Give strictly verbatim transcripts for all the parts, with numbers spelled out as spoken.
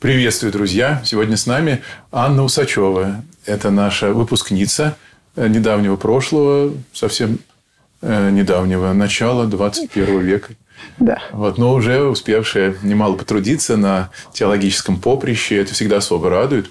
Приветствую, друзья! Сегодня с нами Анна Усачева. Это наша выпускница недавнего прошлого, совсем недавнего начала двадцать первого века. Да. Вот, но уже успевшая немало потрудиться на теологическом поприще. Это всегда особо радует.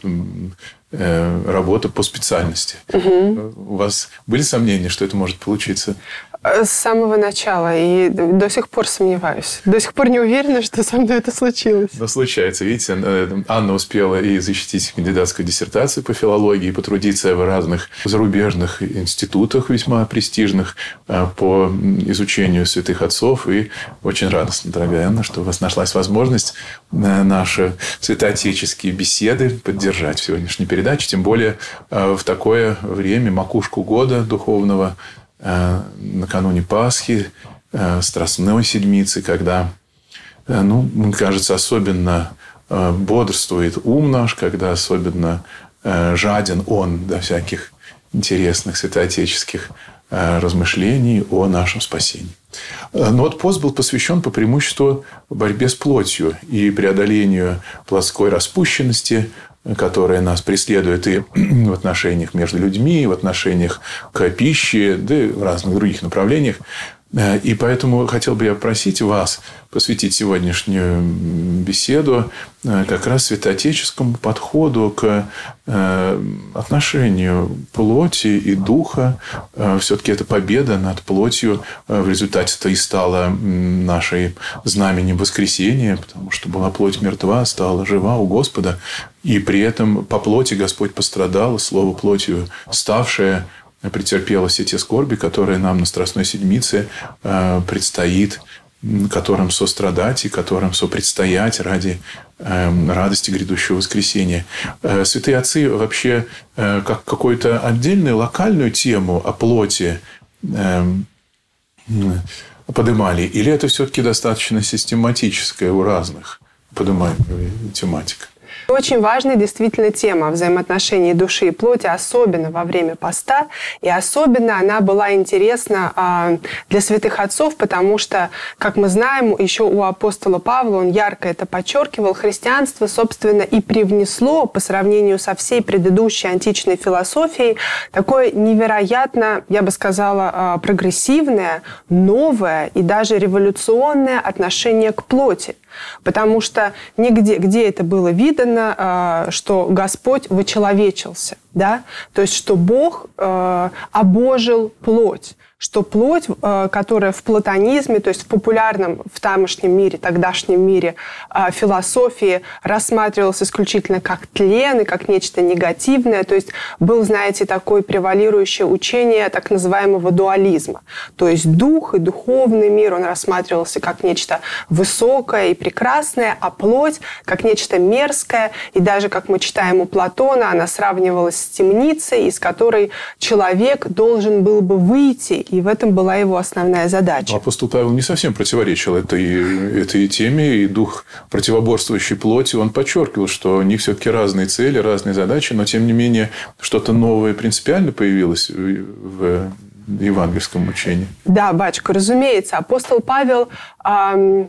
Работа по специальности. Угу. У вас были сомнения, что это может получиться? С самого начала. И до сих пор сомневаюсь. До сих пор не уверена, что со мной это случилось. Но случается. Видите, Анна успела и защитить кандидатскую диссертацию по филологии, и потрудиться в разных зарубежных институтах весьма престижных по изучению святых отцов. И очень радостно, дорогая Анна, что у вас нашлась возможность наши святоотеческие беседы поддержать в сегодняшней передаче. Тем более в такое время, макушку года духовного, накануне Пасхи, Страстной Седмицы, когда, ну, мне кажется, особенно бодрствует ум наш, когда особенно жаден он до всяких интересных святоотеческих размышлений о нашем спасении. Но вот пост был посвящен по преимуществу борьбе с плотью и преодолению плотской распущенности, которая нас преследует и в отношениях между людьми, и в отношениях к пище, да и в разных других направлениях. И поэтому хотел бы я попросить вас посвятить сегодняшнюю беседу как раз святоотеческому подходу к отношению плоти и духа. Все-таки это победа над плотью. В результате-то и стала нашей знаменем воскресения, потому что была плоть мертва, стала жива у Господа. И при этом по плоти Господь пострадал, слово плотью ставшее претерпела все те скорби, которые нам на Страстной Седмице предстоит, которым сострадать и которым сопредстоять ради радости грядущего воскресения. Святые отцы вообще как какую-то отдельную локальную тему о плоти поднимали? Или это все-таки достаточно систематическая у разных поднимаемая тематика? Очень важная действительно тема взаимоотношений души и плоти, особенно во время поста. И особенно она была интересна для святых отцов, потому что, как мы знаем, еще у апостола Павла, он ярко это подчеркивал, христианство, собственно, и привнесло по сравнению со всей предыдущей античной философией такое невероятно, я бы сказала, прогрессивное, новое и даже революционное отношение к плоти. Потому что нигде, где это было видно, что Господь вочеловечился, да? То есть, что Бог обожил плоть, что плоть, которая в платонизме, то есть в популярном в тамошнем мире, тогдашнем мире философии рассматривалась исключительно как тлен и как нечто негативное. То есть был, знаете, такое превалирующее учение так называемого дуализма. То есть дух и духовный мир, он рассматривался как нечто высокое и прекрасное, а плоть как нечто мерзкое. И даже, как мы читаем у Платона, она сравнивалась с темницей, из которой человек должен был бы выйти. И в этом была его основная задача. Апостол Павел не совсем противоречил этой, этой теме. И дух противоборствующей плоти, он подчеркивал, что у них все-таки разные цели, разные задачи. Но, тем не менее, что-то новое принципиально появилось в евангельском учении. Да, батюшка, разумеется. Апостол Павел эм,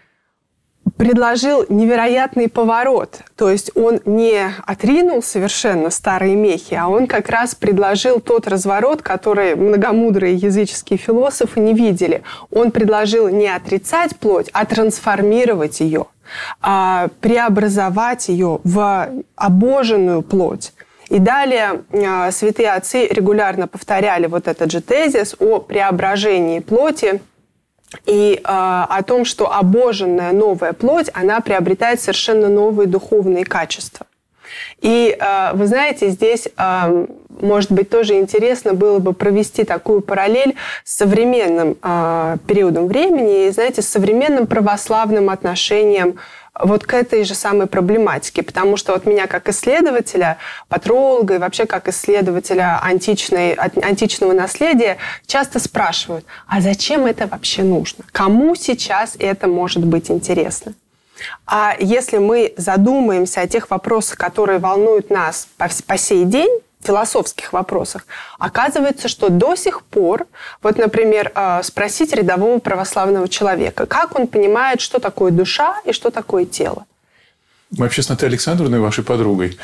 предложил невероятный поворот. То есть он не отринул совершенно старые мехи, а он как раз предложил тот разворот, который многомудрые языческие философы не видели. Он предложил не отрицать плоть, а трансформировать ее, преобразовать ее в обоженную плоть. И далее э, святые отцы регулярно повторяли вот этот же тезис о преображении плоти и э, о том, что обоженная новая плоть, она приобретает совершенно новые духовные качества. И э, вы знаете, здесь, э, может быть, тоже интересно было бы провести такую параллель с современным э, периодом времени и, знаете, с современным православным отношением вот к этой же самой проблематике. Потому что вот меня как исследователя, патролога и вообще как исследователя античной, античного наследия часто спрашивают, а зачем это вообще нужно? Кому сейчас это может быть интересно? А если мы задумаемся о тех вопросах, которые волнуют нас по, по сей день, философских вопросах, оказывается, что до сих пор, вот, например, спросить рядового православного человека, как он понимает, что такое душа и что такое тело. Мы вообще с Натальей Александровной, вашей подругой,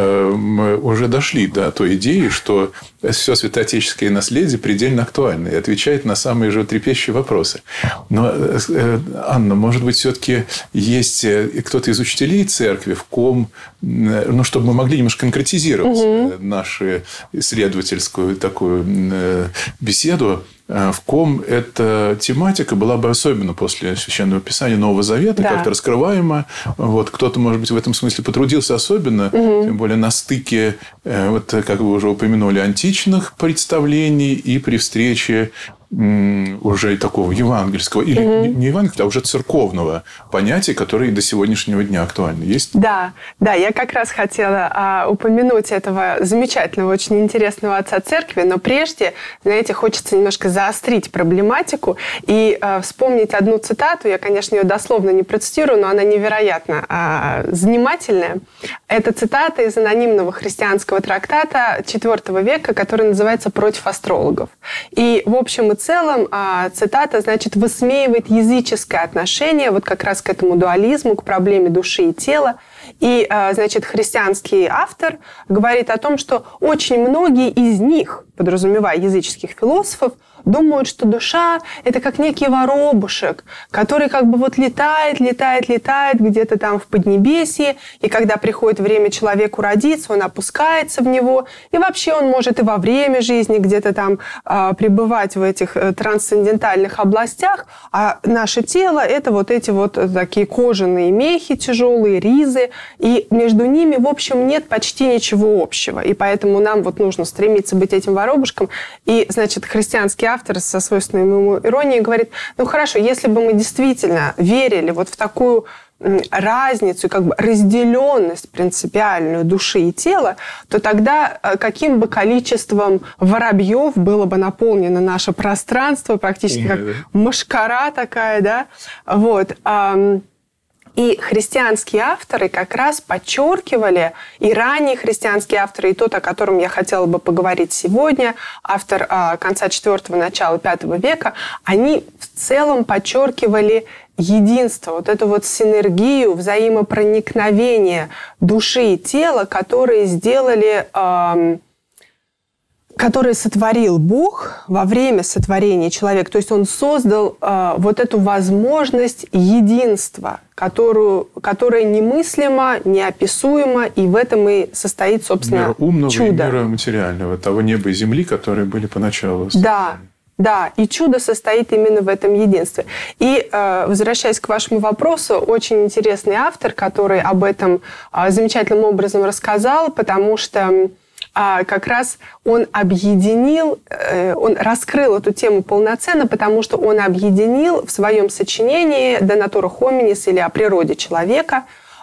мы уже дошли до той идеи, что все святоотеческое наследие предельно актуально и отвечает на самые животрепещущие вопросы. Но, Анна, может быть, все-таки есть кто-то из учителей церкви, в ком, ну, чтобы мы могли немножко конкретизировать угу. нашу исследовательскую такую беседу, в ком эта тематика была бы особенно после Священного Писания Нового Завета, да. как-то раскрываема. Вот, кто-то, может быть, в этом смысле потрудился особенно, угу. тем более на стыке, вот, как вы уже упомянули, античных представлений и при встрече уже такого евангельского, или угу. не евангельского, а уже церковного понятия, которые до сегодняшнего дня актуальны. Есть? Да, да, я как раз хотела а, упомянуть этого замечательного, очень интересного отца церкви, но прежде, знаете, хочется немножко заострить проблематику и а, вспомнить одну цитату. Я, конечно, ее дословно не процитирую, но она невероятно а, занимательная. Это цитата из анонимного христианского трактата четвёртого века, который называется «Против астрологов». И, в общем и целом, цитата, значит, высмеивает языческое отношение вот как раз к этому дуализму, к проблеме души и тела. И, значит, христианский автор говорит о том, что очень многие из них, подразумевая языческих философов, думают, что душа – это как некий воробушек, который как бы вот летает, летает, летает где-то там в Поднебесье, и когда приходит время человеку родиться, он опускается в него, и вообще он может и во время жизни где-то там а, пребывать в этих трансцендентальных областях, а наше тело – это вот эти вот такие кожаные мехи тяжелые, ризы, и между ними, в общем, нет почти ничего общего, и поэтому нам вот нужно стремиться быть этим воробушком. И, значит, христианский автор со свойственной ему иронией говорит, ну хорошо, если бы мы действительно верили вот в такую разницу, как бы разделенность принципиальную души и тела, то тогда каким бы количеством воробьев было бы наполнено наше пространство, практически как мошкара такая, да, вот. И христианские авторы как раз подчеркивали, и ранние христианские авторы, и тот, о котором я хотела бы поговорить сегодня, автор конца четвёртого, начала пятого века, они в целом подчеркивали единство, вот эту вот синергию, взаимопроникновение души и тела, которые сделали... который сотворил Бог во время сотворения человека. То есть он создал э, вот эту возможность единства, которую, которая немыслима, неописуема, и в этом и состоит, собственно, мира умного чудо. И мира материального, того неба и земли, которые были поначалу. Да. Да, и чудо состоит именно в этом единстве. И, э, возвращаясь к вашему вопросу, очень интересный автор, который об этом э, замечательным образом рассказал, потому что А как раз он объединил, он раскрыл эту тему полноценно, потому что он объединил в своем сочинении «De natura hominis» или «О природе человека»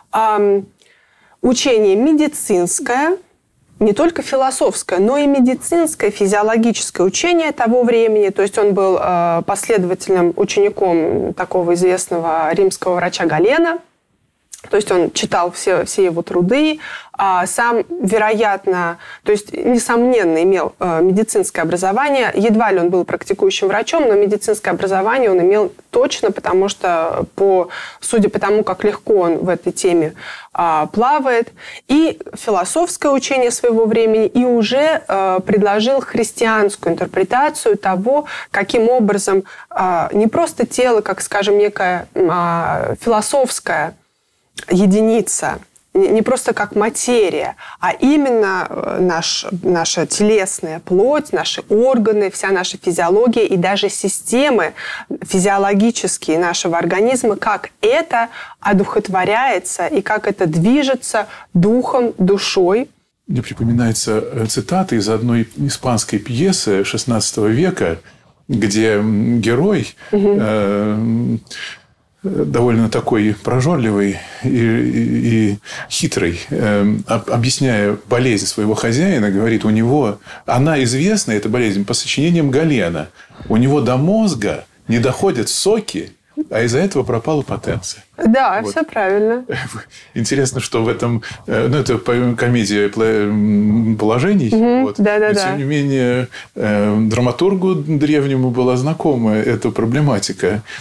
учение медицинское, не только философское, но и медицинское, физиологическое учение того времени. То есть он был последовательным учеником такого известного римского врача Галена. То есть он читал все, все его труды, а сам, вероятно, то есть, несомненно, имел медицинское образование. Едва ли он был практикующим врачом, но медицинское образование он имел точно, потому что, по, судя по тому, как легко он в этой теме а, плавает, и философское учение своего времени, и уже а, предложил христианскую интерпретацию того, каким образом а, не просто тело, как, скажем, некая а, философская единица, не просто как материя, а именно наш, наша телесная плоть, наши органы, вся наша физиология и даже системы физиологические нашего организма, как это одухотворяется и как это движется духом, душой. Мне припоминается цитата из одной испанской пьесы шестнадцатого века, где герой... Угу. Э- довольно такой прожорливый и, и, и хитрый, э, объясняя болезнь своего хозяина, говорит, у него, она известна, эта болезнь, по сочинениям Галена. У него до мозга не доходят соки, а из-за этого пропала потенция. Да, вот. Все правильно. Интересно, что в этом... Ну, это комедия положений. Угу, вот. Да, да, Но, да. тем не менее, драматургу древнему была знакома эта проблематика.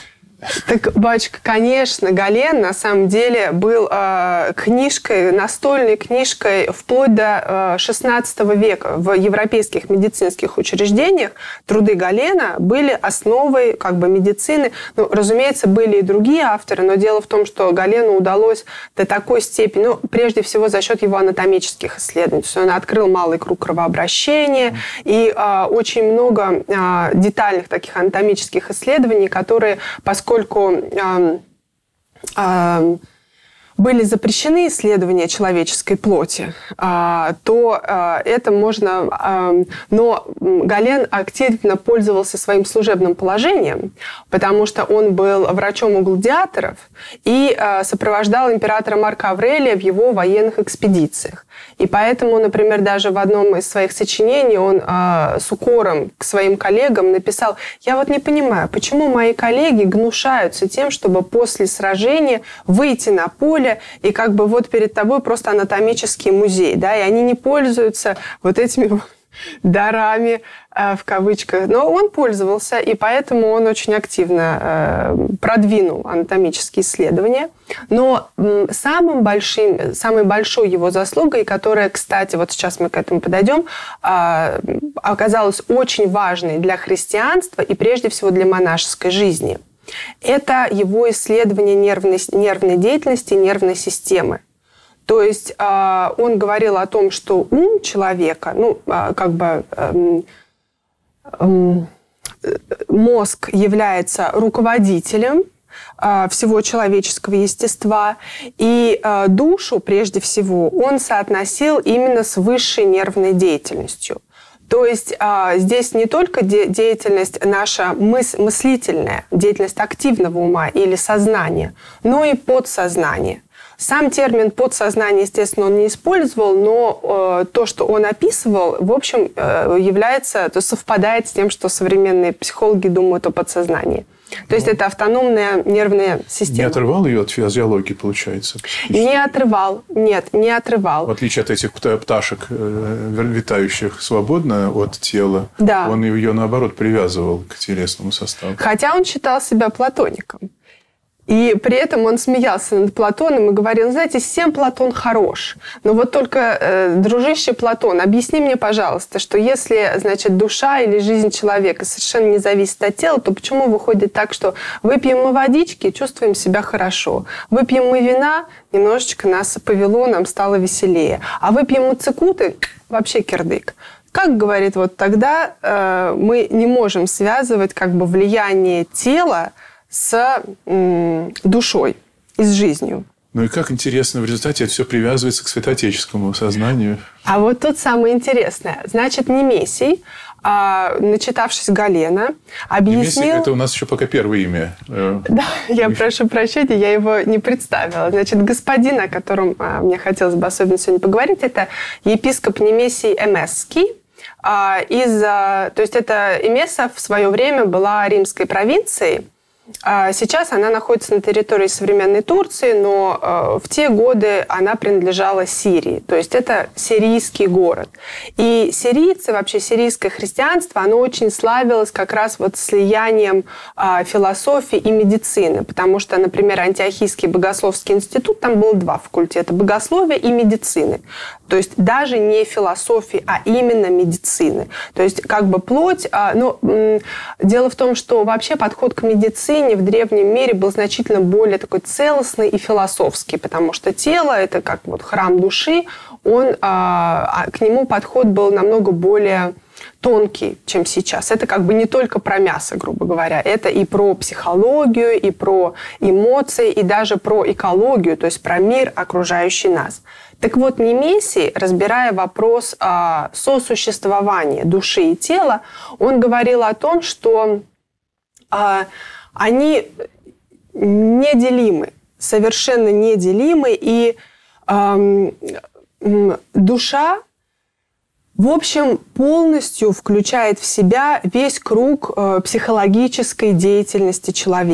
Так, батюшка, конечно, Гален на самом деле был э, книжкой, настольной книжкой вплоть до шестнадцатого века. В европейских медицинских учреждениях труды Галена были основой как бы медицины. Ну, разумеется, были и другие авторы, но дело в том, что Галену удалось до такой степени, ну, прежде всего за счет его анатомических исследований. То есть он открыл малый круг кровообращения и э, очень много э, детальных таких анатомических исследований, которые, поскольку Поскольку э, э, были запрещены исследования человеческой плоти, э, то э, это можно... Э, но Гален активно пользовался своим служебным положением, потому что он был врачом у гладиаторов и э, сопровождал императора Марка Аврелия в его военных экспедициях. И поэтому, например, даже в одном из своих сочинений он э, с укором к своим коллегам написал: «Я вот не понимаю, почему мои коллеги гнушаются тем, чтобы после сражения выйти на поле, и как бы вот перед тобой просто анатомический музей, да, и они не пользуются вот этими дарами, в кавычках». Но он пользовался, и поэтому он очень активно продвинул анатомические исследования. Но самым большим, самой большой его заслугой, которая, кстати, вот сейчас мы к этому подойдем, оказалась очень важной для христианства и прежде всего для монашеской жизни, это его исследование нервной, нервной деятельности, нервной системы. То есть э, он говорил о том, что ум человека, ну, э, как бы э, э, мозг является руководителем э, всего человеческого естества, и э, душу, прежде всего, он соотносил именно с высшей нервной деятельностью. То есть а, здесь не только де- деятельность наша мыс- мыслительная, деятельность активного ума или сознания, но и подсознание. Сам термин «подсознание», естественно, он не использовал, но э, то, что он описывал, в общем, э, является, то совпадает с тем, что современные психологи думают о подсознании. То есть это автономная нервная система. Не отрывал ее от физиологии, получается? Не отрывал, нет, не отрывал. В отличие от этих пташек, витающих свободно от тела, да. Он ее, наоборот, привязывал к телесному составу. Хотя он считал себя платоником. И при этом он смеялся над Платоном и говорил: знаете, всем Платон хорош. Но вот только, э, дружище Платон, объясни мне, пожалуйста, что если, значит, душа или жизнь человека совершенно не зависит от тела, то почему выходит так, что выпьем мы водички, чувствуем себя хорошо, выпьем мы вина, немножечко нас повело, нам стало веселее, а выпьем мы цикуты, вообще кирдык. Как говорит, вот тогда э, мы не можем связывать как бы влияние тела с м, душой и с жизнью. Ну и как интересно, в результате это все привязывается к святоотеческому сознанию. А вот тут самое интересное. Значит, Немесий, а, начитавшись Галена, объяснил... Немесий – это у нас еще пока первое имя. Да, я прошу прощения, я его не представила. Значит, господин, о котором а, мне хотелось бы особенно сегодня поговорить, это епископ Немесий Эмесский. А, из, а, то есть, это Эмеса в свое время была римской провинцией. Сейчас она находится на территории современной Турции, но в те годы она принадлежала Сирии. То есть это сирийский город. И сирийцы, вообще сирийское христианство, оно очень славилось как раз вот слиянием философии и медицины. Потому что, например, Антиохийский богословский институт, там было два факультета – богословия и медицины. То есть даже не философии, а именно медицины. То есть как бы плоть... Но дело в том, что вообще подход к медицине в древнем мире был значительно более такой целостный и философский, потому что тело – это как вот храм души, он, а, к нему подход был намного более тонкий, чем сейчас. Это как бы не только про мясо, грубо говоря, это и про психологию, и про эмоции, и даже про экологию, то есть про мир, окружающий нас. Так вот, Немесий, разбирая вопрос а, сосуществования души и тела, он говорил о том, что а, они неделимы, совершенно неделимы, и э, душа, в общем, полностью включает в себя весь круг э, психологической деятельности человека.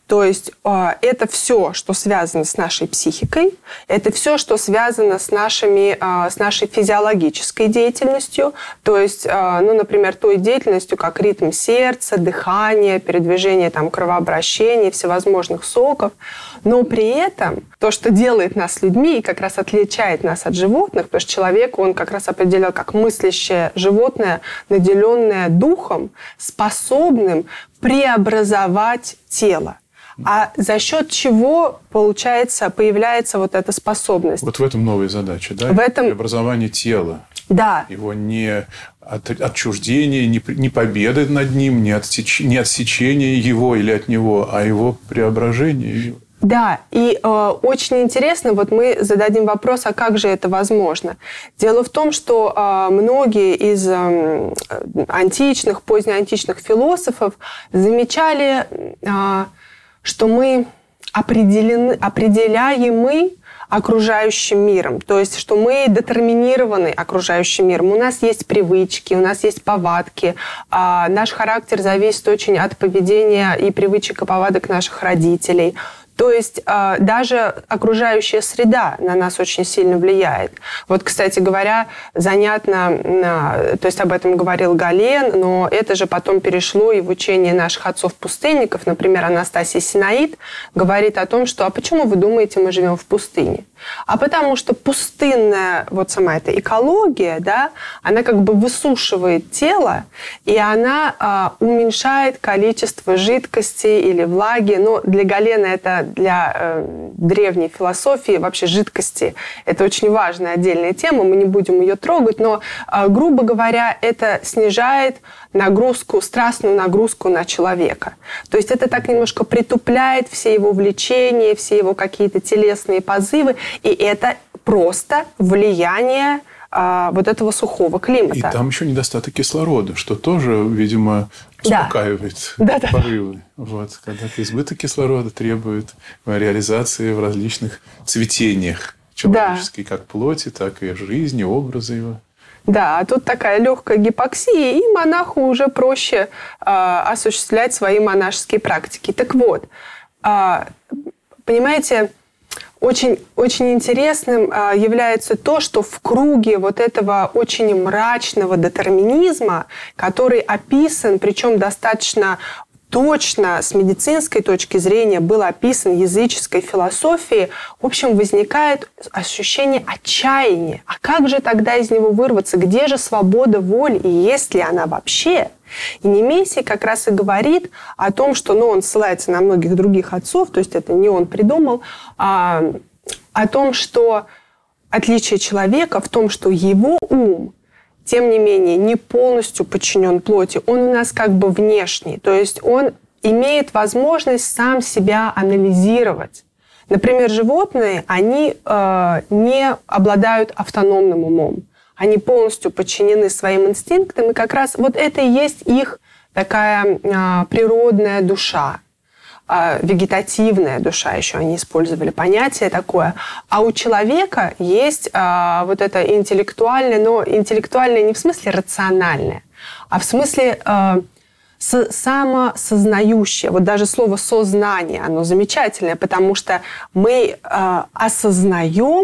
То есть это все, что связано с нашей психикой, это все, что связано с, нашими, с нашей физиологической деятельностью, то есть, ну, например, той деятельностью, как ритм сердца, дыхание, передвижение там, кровообращения, всевозможных соков. Но при этом то, что делает нас людьми и как раз отличает нас от животных, потому что человек, он как раз определял как мыслящее животное, наделенное духом, способным преобразовать тело. А за счет чего, получается, появляется вот эта способность? Вот в этом новая задача, да? В этом... Преобразование тела. Да. Его не от, отчуждение, не, не победы над ним, не, отсеч, не отсечение его или от него, а его преображение. Да, и э, очень интересно, вот мы зададим вопрос, а как же это возможно? Дело в том, что э, многие из э, античных, позднеантичных философов замечали, э, что мы определены, определяемы окружающим миром, то есть, что мы детерминированы окружающим миром. У нас есть привычки, у нас есть повадки, а наш характер зависит очень от поведения и привычек и повадок наших родителей. То есть даже окружающая среда на нас очень сильно влияет. Вот, кстати говоря, занятно, то есть об этом говорил Гален, но это же потом перешло и в учение наших отцов-пустынников. Например, Анастасий Синаид говорит о том, что «а почему вы думаете, мы живем в пустыне?» А потому что пустынная, вот сама эта экология, да, она как бы высушивает тело, и она а, уменьшает количество жидкости или влаги. Но для Галена это для э, древней философии вообще жидкости. Это очень важная отдельная тема, мы не будем ее трогать, но, э, грубо говоря, это снижает нагрузку, страстную нагрузку на человека. То есть это так немножко притупляет все его влечения, все его какие-то телесные позывы, и это просто влияние а, вот этого сухого климата. И там еще недостаток кислорода, что тоже, видимо, успокаивает да. порывы. Да, да. Вот, когда-то избыток кислорода требует реализации в различных цветениях человеческой, да. Как плоти, так и жизни, образа его. Да, а тут такая легкая гипоксия, и монаху уже проще э, осуществлять свои монашеские практики. Так вот, э, понимаете, очень, очень интересным э, является то, что в круге вот этого очень мрачного детерминизма, который описан, причем достаточно точно с медицинской точки зрения был описан языческой философией, в общем, возникает ощущение отчаяния. А как же тогда из него вырваться? Где же свобода воли? И есть ли она вообще? И Немесий как раз и говорит о том, что, ну, он ссылается на многих других отцов, то есть это не он придумал, а, о том, что отличие человека в том, что его ум, тем не менее, не полностью подчинен плоти. Он у нас как бы внешний. То есть он имеет возможность сам себя анализировать. Например, животные, они э, не обладают автономным умом. Они полностью подчинены своим инстинктам. И как раз вот это и есть их такая э, природная душа. Вегетативная душа, еще они использовали понятие такое. А у человека есть а, вот это интеллектуальное, но интеллектуальное не в смысле рациональное, а в смысле а, с, самосознающее. Вот даже слово «сознание», оно замечательное, потому что мы а, осознаем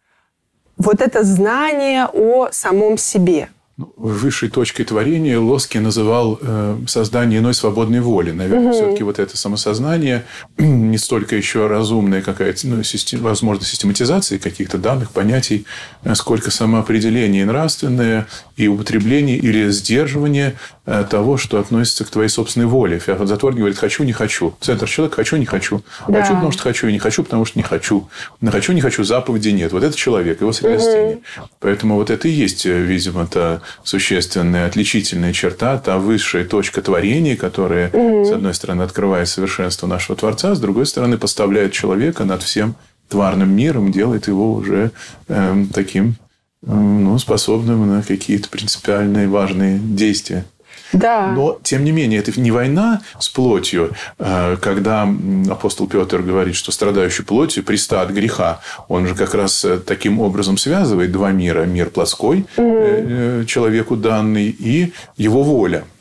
вот это знание о самом себе. Высшей точкой творения Лоски называл э, создание иной свободной воли. Наверное, угу. Все-таки вот это самосознание не столько еще разумная какая-то, ну, систем, возможно, систематизации каких-то данных, понятий, сколько самоопределение нравственное и употребление или сдерживание э, того, что относится к твоей собственной воле. Затворник говорит «хочу, не хочу». Центр человека «хочу, не хочу». Да. Хочу, потому что хочу, и не хочу, потому что не хочу. На «хочу, не хочу» заповеди нет. Вот это человек, его средостение. Угу. Поэтому вот это и есть, видимо, та существенная отличительная черта, та высшая точка творения, которая, угу. с одной стороны, открывает совершенство нашего Творца, с другой стороны, поставляет человека над всем тварным миром, делает его уже э, таким, э, ну, способным на какие-то принципиальные важные действия. Да. Но, тем не менее, это не война с плотью, когда апостол Петр говорит, что страдающий плотью приста от греха. Он же как раз таким образом связывает два мира. Мир плотской, угу. человеку данный, и его воля,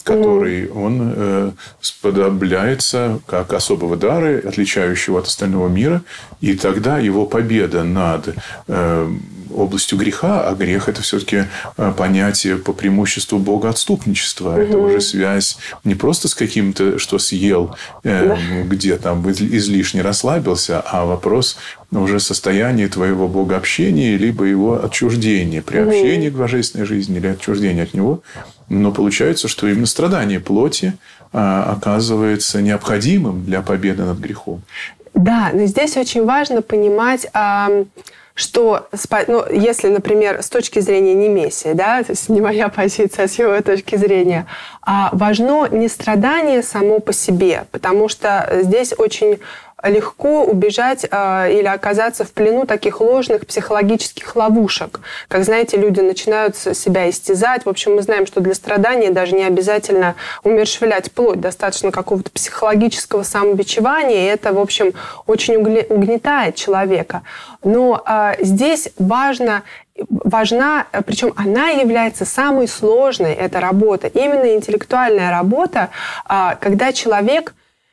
который угу. он э, сподобляется как особого дара, отличающего от остального мира. И тогда его победа над э, областью греха, а грех – это все-таки понятие по преимуществу богоотступничества. Угу. Это уже связь не просто с каким-то, что съел, э, да. где там излишне расслабился, а вопрос уже состояния твоего богообщения, либо его отчуждения, приобщения угу. к божественной жизни или отчуждения от него. Но получается, что именно страдание плоти а, оказывается необходимым для победы над грехом. Да, но здесь очень важно понимать... А... что, ну, если, например, с точки зрения немесия, да, то есть не моя позиция, а с его точки зрения, важно не страдание само по себе, потому что здесь очень легко убежать э, или оказаться в плену таких ложных психологических ловушек. Как, знаете, люди начинают себя истязать. В общем, мы знаем, что для страдания даже не обязательно умерщвлять плоть. Достаточно какого-то психологического самобичевания, и это, в общем, очень угнетает человека. Но э, здесь важно... важна, причем она является самой сложной, эта работа, именно интеллектуальная работа, э, когда человек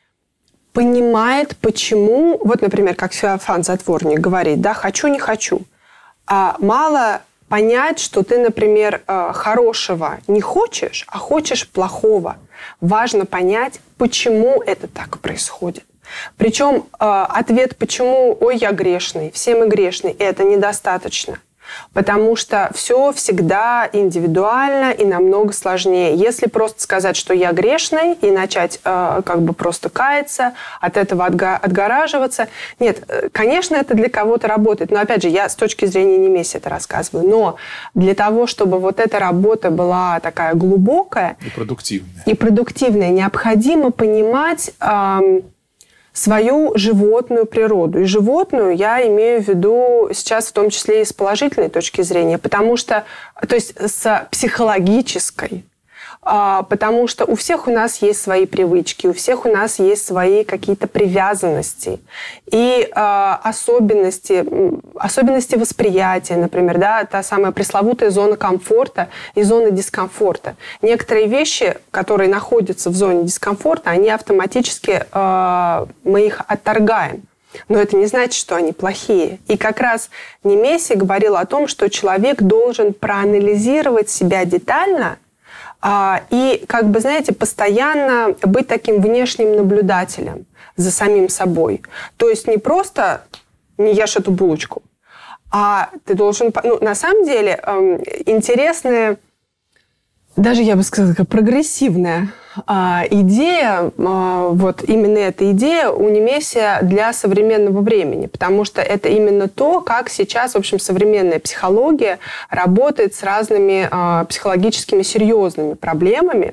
понимает, почему, вот, например, как Феофан Затворник говорит, да, хочу, не хочу. А мало понять, что ты, например, хорошего не хочешь, а хочешь плохого. Важно понять, почему это так происходит. Причем ответ, почему, ой, я грешный, все мы грешны, это недостаточно. Потому что все всегда индивидуально и намного сложнее. Если просто сказать, что я грешный, и начать э, как бы просто каяться, от этого отго- отгораживаться. Нет, конечно, это для кого-то работает. Но, опять же, я с точки зрения немесия это рассказываю. Но для того, чтобы вот эта работа была такая глубокая... И продуктивная. И продуктивная, необходимо понимать... Э, свою животную природу. И животную я имею в виду сейчас в том числе и с положительной точки зрения, потому что, то есть с психологической, потому что у всех у нас есть свои привычки, у всех у нас есть свои какие-то привязанности и особенности, особенности восприятия, например, да, та самая пресловутая зона комфорта и зона дискомфорта. Некоторые вещи, которые находятся в зоне дискомфорта, они автоматически, мы их отторгаем. Но это не значит, что они плохие. И как раз Немесий говорил о том, что человек должен проанализировать себя детально и, как бы, знаете, постоянно быть таким внешним наблюдателем за самим собой. То есть не просто не ешь эту булочку, а ты должен... Ну, на самом деле, интересная, даже, я бы сказала, прогрессивная идея, вот именно эта идея у Немесия для современного времени, потому что это именно то, как сейчас, в общем, современная психология работает с разными психологическими серьезными проблемами,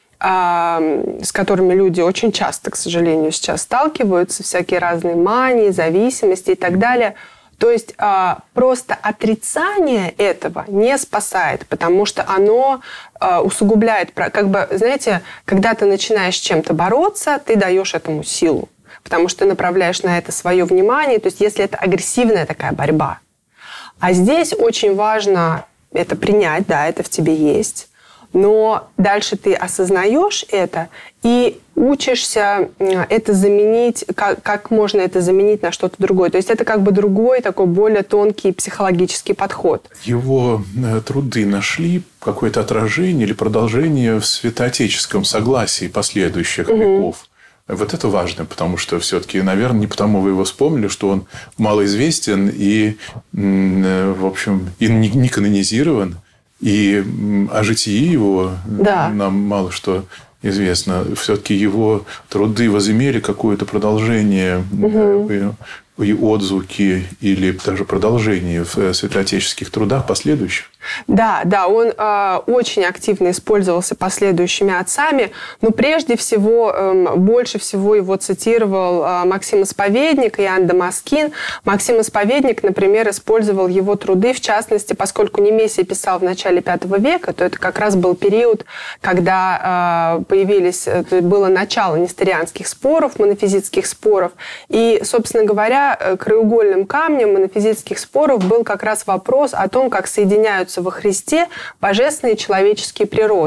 с которыми люди очень часто, к сожалению, сейчас сталкиваются, всякие разные мании, зависимости и так далее. То есть э, просто отрицание этого не спасает, потому что оно э, усугубляет, как бы, знаете, когда ты начинаешь с чем-то бороться, ты даешь этому силу, потому что ты направляешь на это свое внимание, то есть если это агрессивная такая борьба. А здесь очень важно это принять, да, это в тебе есть, но дальше ты осознаешь это и учишься это заменить, как, как можно это заменить на что-то другое. То есть это как бы другой, такой более тонкий психологический подход. Его труды нашли какое-то отражение или продолжение в святоотеческом согласии последующих угу. веков. Вот это важно, потому что все-таки, наверное, не потому вы его вспомнили, что он малоизвестен и, в общем, и не канонизирован. И о житии его да. нам мало что известно. Все-таки его труды возымели какое-то продолжение угу. и отзвуки, или даже продолжение в святоотеческих трудах последующих. Да, да, он э, очень активно использовался последующими отцами, но прежде всего, э, больше всего его цитировал э, Максим Исповедник и Иоанн Дамаскин. Максим Исповедник, например, использовал его труды, в частности, поскольку Немесий писал в начале пятого века, то это как раз был период, когда э, появились, было начало несторианских споров, монофизитских споров, и, собственно говоря, краеугольным камнем монофизитских споров был как раз вопрос о том, как соединяются во Христе божественные и человеческие природы.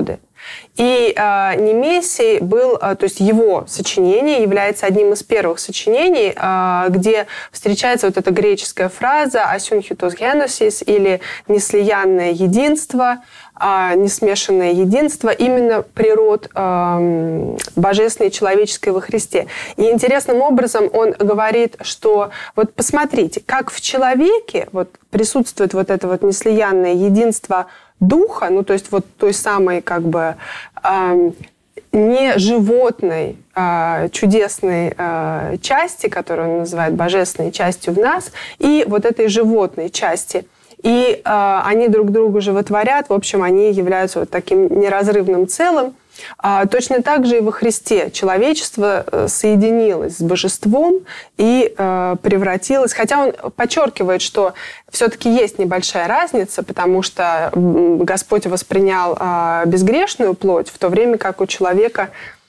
И э, Немесий был, э, то есть его сочинение является одним из первых сочинений, э, где встречается вот эта греческая фраза «асюнхитос геносис» или «неслиянное единство», э, «несмешанное единство», именно природ э, божественной и человеческой во Христе. И интересным образом он говорит, что вот посмотрите, как в человеке вот присутствует вот это вот неслиянное единство духа, ну, то есть вот той самой как бы э, не животной, э, чудесной э, части, которую он называет божественной частью в нас, и вот этой животной части. И э, они друг друга животворят, в общем, они являются вот таким неразрывным целым. А, точно так же и во Христе человечество соединилось с божеством и э, превратилось, хотя он подчеркивает, что все-таки есть небольшая разница, потому что Господь воспринял э, безгрешную плоть, в то время как у человека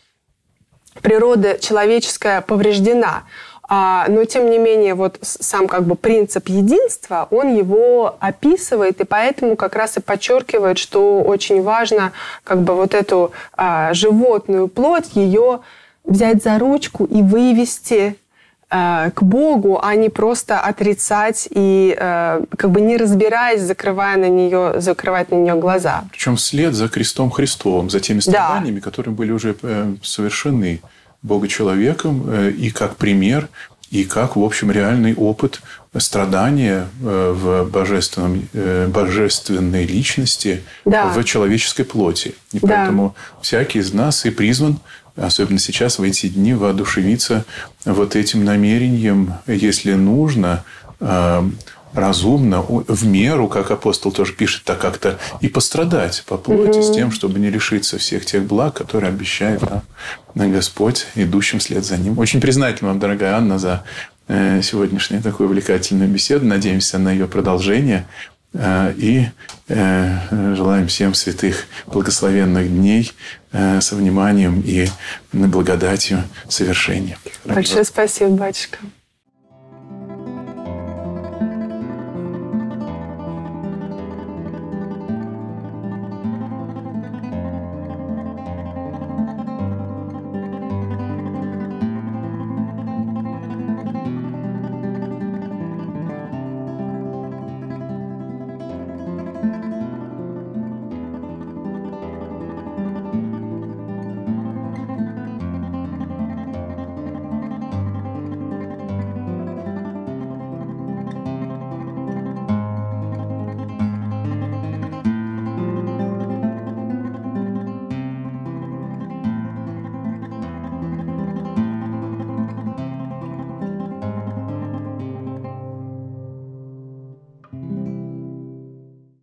природа человеческая повреждена. Но, тем не менее, вот сам как бы принцип единства, он его описывает, и поэтому как раз и подчеркивает, что очень важно как бы вот эту а, животную плоть, ее взять за ручку и вывести а, к Богу, а не просто отрицать и а, как бы не разбираясь, закрывая на нее, закрывать на нее глаза. Причем вслед за крестом Христовым, за теми страданиями, да, которые были уже совершены Бога-человеком, и как пример, и как, в общем, реальный опыт страдания в божественном, божественной личности, да, в человеческой плоти. И да, поэтому всякий из нас и призван, особенно сейчас, в эти дни, воодушевиться вот этим намерением, если нужно, разумно, в меру, как апостол тоже пишет, так как-то и пострадать по плоти, mm-hmm, с тем, чтобы не лишиться всех тех благ, которые обещает нам Господь, идущим вслед за Ним. Очень признателен вам, дорогая Анна, за сегодняшнюю такую увлекательную беседу. Надеемся на ее продолжение. И желаем всем святых благословенных дней со вниманием и благодатью совершения. Большое спасибо, батюшка.